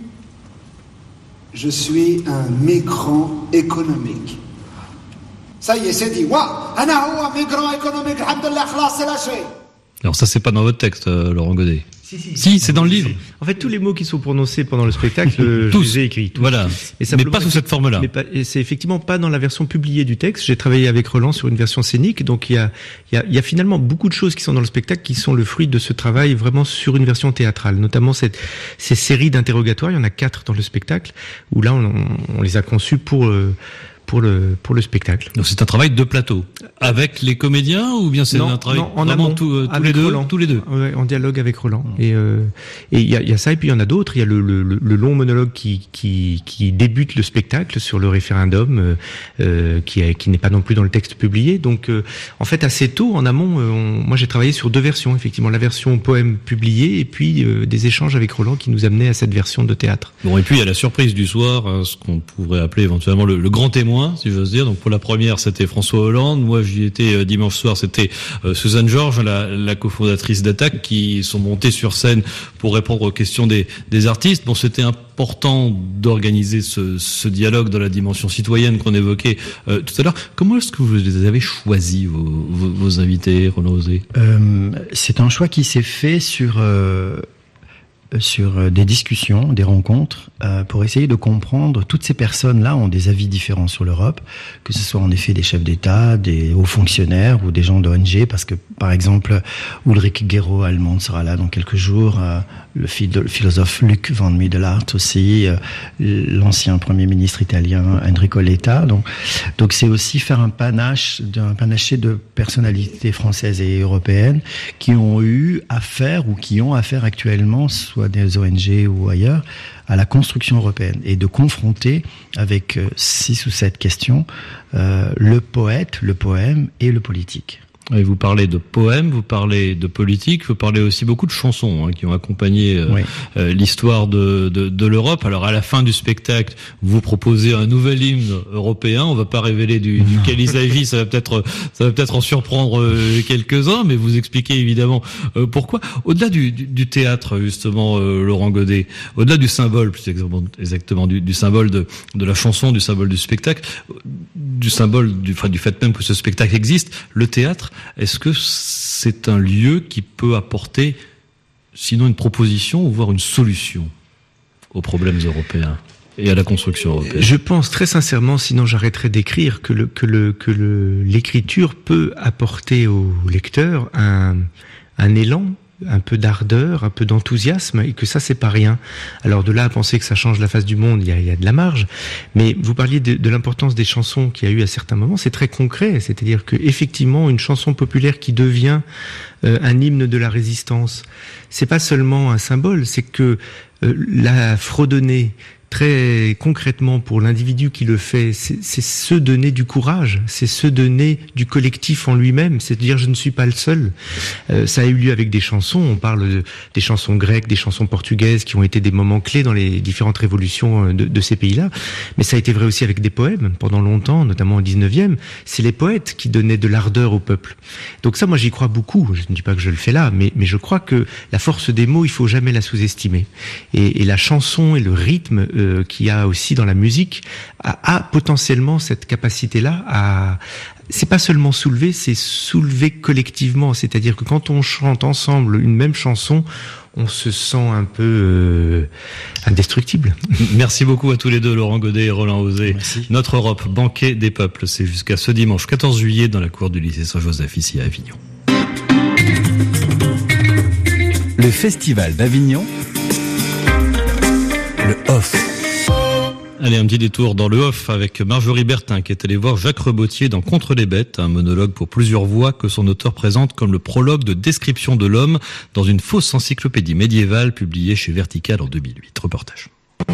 Je suis un migrant économique. Ça y est, c'est dit. Wa, ana huwa migrant économique. Alhamdulillah, khlas, c'est lâché. Alors ça, c'est pas dans votre texte, Laurent Godet. Si, c'est dans le livre. En fait, tous les mots qui sont prononcés pendant le spectacle, je les ai écrits. Tous. Voilà. Mais pas sous cette forme-là. Et c'est effectivement pas dans la version publiée du texte. J'ai travaillé avec Roland sur une version scénique, donc il y a finalement beaucoup de choses qui sont dans le spectacle qui sont le fruit de ce travail vraiment sur une version théâtrale. Notamment ces séries d'interrogatoires. Il y en a 4 dans le spectacle où là on les a conçus pour le spectacle. Donc c'est un travail de plateau avec les comédiens ou bien c'est un travail en vraiment amont, tous les deux. Ouais, en dialogue avec Roland. Et il y a ça et puis il y en a d'autres. Il y a le long monologue qui débute le spectacle sur le référendum qui n'est pas non plus dans le texte publié. Donc en fait assez tôt en amont, moi j'ai travaillé sur 2 versions effectivement, la version poème publiée et puis des échanges avec Roland qui nous amenaient à cette version de théâtre. Bon et puis il y a la surprise du soir, ce qu'on pourrait appeler éventuellement le grand témoin, si j'ose dire. Donc pour la première, c'était François Hollande. Moi, j'y étais dimanche soir. C'était Suzanne Georges, la cofondatrice d'Attaque, qui sont montées sur scène pour répondre aux questions des artistes. Bon, c'était important d'organiser ce dialogue dans la dimension citoyenne qu'on évoquait tout à l'heure. Comment est-ce que vous les avez choisis, vos invités, Roland Osé? C'est un choix qui s'est fait sur des discussions, des rencontres, pour essayer de comprendre. Toutes ces personnes-là ont des avis différents sur l'Europe, que ce soit en effet des chefs d'État, des hauts fonctionnaires ou des gens d'ONG, parce que, par exemple, Ulrich Gero, allemande, sera là dans quelques jours, le philosophe Luc van Middelaert aussi, l'ancien Premier ministre italien Enrico Letta. Donc c'est aussi faire un panaché de personnalités françaises et européennes qui ont eu affaire ou qui ont affaire actuellement, soit des ONG ou ailleurs, à la construction européenne et de confronter avec 6 ou 7 questions le poète, le poème et le politique. Et vous parlez de poèmes, vous parlez de politique, vous parlez aussi beaucoup de chansons qui ont accompagné l'histoire de l'Europe. Alors à la fin du spectacle, vous proposez un nouvel hymne européen. On va pas révéler duquel il s'agit, ça va peut-être en surprendre quelques-uns, mais vous expliquez évidemment pourquoi. Au-delà du théâtre justement, Laurent Godet, au-delà du symbole, plus exactement du symbole de la chanson, du symbole du spectacle, du symbole du fait même que ce spectacle existe, le théâtre. Est-ce que c'est un lieu qui peut apporter, sinon une proposition, ou voire une solution aux problèmes européens et à la construction européenne? Je pense très sincèrement, sinon j'arrêterai d'écrire, que l'écriture peut apporter au lecteur un élan, un peu d'ardeur, un peu d'enthousiasme, et que ça c'est pas rien. Alors de là à penser que ça change la face du monde, il y a de la marge. Mais vous parliez de l'importance des chansons qu'il y a eu à certains moments, c'est très concret, c'est-à-dire que effectivement une chanson populaire qui devient un hymne de la résistance, c'est pas seulement un symbole, c'est que la fredonner très concrètement pour l'individu qui le fait, c'est se donner du courage, c'est se donner du collectif en lui-même, c'est dire je ne suis pas le seul. Ça a eu lieu avec des chansons, on parle des chansons grecques, des chansons portugaises qui ont été des moments clés dans les différentes révolutions de ces pays-là, mais ça a été vrai aussi avec des poèmes pendant longtemps, notamment au 19e, c'est les poètes qui donnaient de l'ardeur au peuple. Donc ça, moi j'y crois beaucoup, je ne dis pas que je le fais là, mais je crois que la force des mots, il faut jamais la sous-estimer. Et la chanson et le rythme qu'il y a aussi dans la musique a potentiellement cette capacité-là à... C'est pas seulement soulever, c'est soulever collectivement. C'est-à-dire que quand on chante ensemble une même chanson, on se sent un peu indestructible. Merci beaucoup à tous les deux, Laurent Godet et Roland Osé. Merci. Notre Europe, banquet des peuples, c'est jusqu'à ce dimanche 14 juillet dans la cour du lycée Saint-Joseph, ici à Avignon. Le Festival d'Avignon, le OFF. Allez, un petit détour dans le off avec Marjorie Bertin qui est allée voir Jacques Rebottier dans Contre les bêtes, un monologue pour plusieurs voix que son auteur présente comme le prologue de description de l'homme dans une fausse encyclopédie médiévale publiée chez Vertical en 2008. Reportage.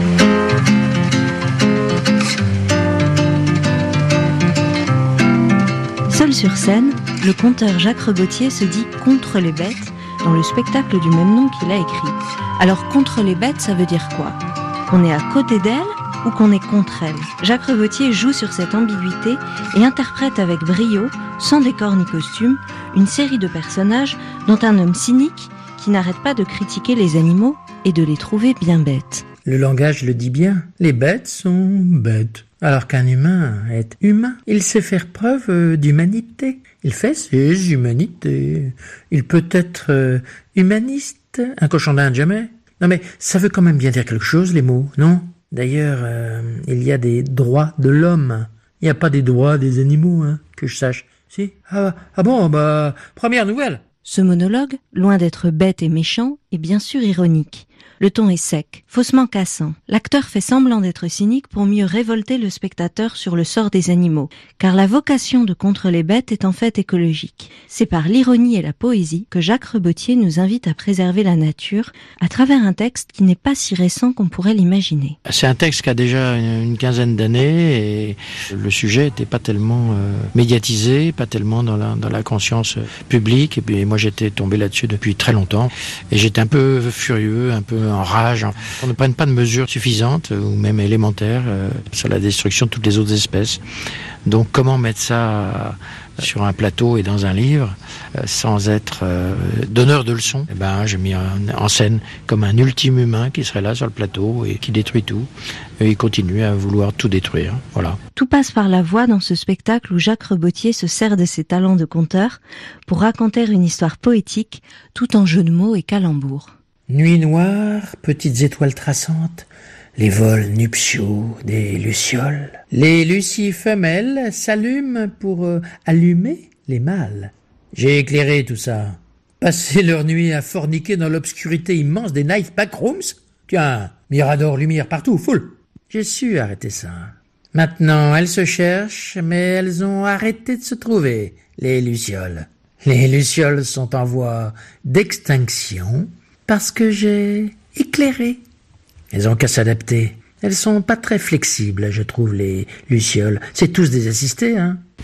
Seul sur scène, le conteur Jacques Rebottier se dit contre les bêtes dans le spectacle du même nom qu'il a écrit. Alors contre les bêtes, ça veut dire quoi ? Qu'on est à côté d'elles ou qu'on est contre elles. Jacques Rebottier joue sur cette ambiguïté et interprète avec brio, sans décor ni costume, une série de personnages dont un homme cynique qui n'arrête pas de critiquer les animaux et de les trouver bien bêtes. Le langage le dit bien, les bêtes sont bêtes, alors qu'un humain est humain. Il sait faire preuve d'humanité, il fait ses humanités. Il peut être humaniste, un cochon d'Inde jamais. Non mais ça veut quand même bien dire quelque chose les mots, non ? D'ailleurs, il y a des droits de l'homme. Il n'y a pas des droits des animaux, que je sache. Si ? Ah bon, première nouvelle. Ce monologue, loin d'être bête et méchant, est bien sûr ironique. Le ton est sec, faussement cassant. L'acteur fait semblant d'être cynique pour mieux révolter le spectateur sur le sort des animaux, car la vocation de Contre les bêtes est en fait écologique. C'est par l'ironie et la poésie que Jacques Rebottier nous invite à préserver la nature à travers un texte qui n'est pas si récent qu'on pourrait l'imaginer. C'est un texte qui a déjà une quinzaine d'années et le sujet n'était pas tellement médiatisé, pas tellement dans la conscience publique. Et puis moi j'étais tombé là-dessus depuis très longtemps et j'étais un peu furieux, un peu en rage. On ne prenne pas de mesures suffisantes ou même élémentaires sur la destruction de toutes les autres espèces. Donc comment mettre ça sur un plateau et dans un livre sans être donneur de leçons ? J'ai mis en scène comme un ultime humain qui serait là sur le plateau et qui détruit tout. Et il continue à vouloir tout détruire. Voilà. Tout passe par la voix dans ce spectacle où Jacques Rebottier se sert de ses talents de conteur pour raconter une histoire poétique tout en jeu de mots et calembours. Nuit noire, petites étoiles traçantes, les vols nuptiaux des lucioles. Les lucies femelles s'allument pour allumer les mâles. J'ai éclairé tout ça. Passer leur nuit à forniquer dans l'obscurité immense des night backrooms. Tiens, mirador, lumière partout, foule. J'ai su arrêter ça. Maintenant, elles se cherchent, mais elles ont arrêté de se trouver, les lucioles. Les lucioles sont en voie d'extinction. Parce que j'ai éclairé. Elles ont qu'à s'adapter. Elles sont pas très flexibles, je trouve, les lucioles. C'est tous des assistés,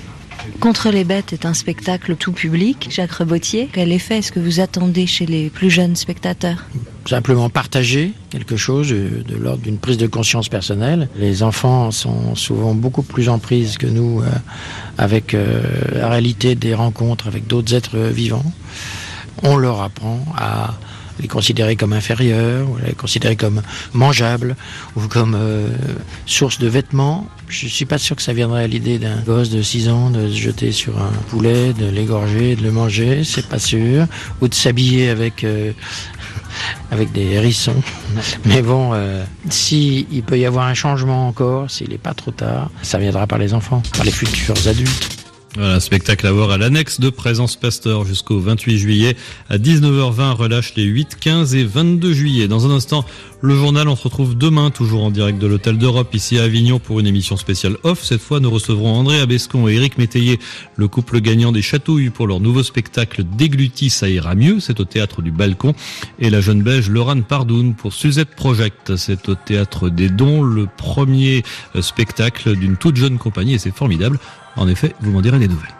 Contre les bêtes est un spectacle tout public. Jacques Rebottier, quel effet est-ce que vous attendez chez les plus jeunes spectateurs ? Simplement partager quelque chose de l'ordre d'une prise de conscience personnelle. Les enfants sont souvent beaucoup plus en prise que nous avec la réalité des rencontres avec d'autres êtres vivants. On leur apprend à les considérer comme inférieurs, ou les considérer comme mangeables, ou comme source de vêtements. Je suis pas sûr que ça viendrait à l'idée d'un gosse de 6 ans de se jeter sur un poulet, de l'égorger, de le manger, c'est pas sûr. Ou de s'habiller avec des hérissons. Mais bon, si il peut y avoir un changement encore, s'il n'est pas trop tard, ça viendra par les enfants, par les futurs adultes. Voilà, spectacle à voir à l'annexe de Présence Pasteur jusqu'au 28 juillet à 19h20, relâche les 8, 15 et 22 juillet. Dans un instant, le journal, on se retrouve demain, toujours en direct de l'Hôtel d'Europe, ici à Avignon, pour une émission spéciale off. Cette fois, nous recevrons André Abescon et Éric Métayer, le couple gagnant des Chatouilles pour leur nouveau spectacle Déglutis, ça ira mieux. C'est au Théâtre du Balcon. Et la jeune belge Laurane Pardoun pour Suzette Project. C'est au Théâtre des Dons, le premier spectacle d'une toute jeune compagnie et c'est formidable. En effet, vous m'en direz des nouvelles.